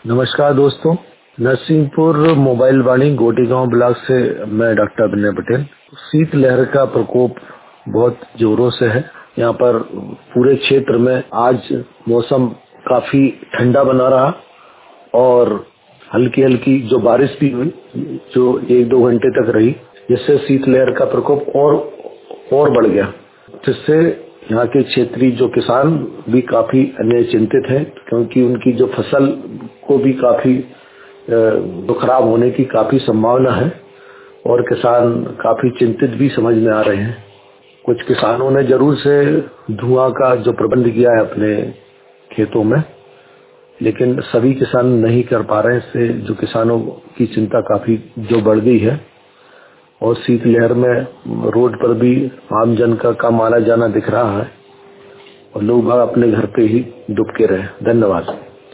नमस्कार दोस्तों, Narsinghpur mobile Vani Gotegaon block से मैं डॉक्टर विनय पटेल। शीत लहर का प्रकोप बहुत जोरों से है। यहाँ पर पूरे क्षेत्र में आज मौसम काफी ठंडा बना रहा और हल्की हल्की जो बारिश भी हुई, जो 1-2 घंटे तक रही, जिससे शीत लहर का प्रकोप और बढ़ गया, जिससे यहाँ के क्षेत्रीय जो किसान भी काफी अन्य चिंतित हैं, क्योंकि उनकी जो फसल को भी काफी खराब होने की काफी संभावना है और किसान काफी चिंतित भी समझ में आ रहे हैं। कुछ किसानों ने जरूर से धुआं का जो प्रबंध किया है अपने खेतों में, लेकिन सभी किसान नहीं कर पा रहे हैं। इससे जो किसानों की चिंता काफी जो बढ़ गई है और शीत लहर में रोड पर भी आम जन का कम आना जाना दिख रहा है और लोग अपने घर पे ही दुबके रहे। धन्यवाद।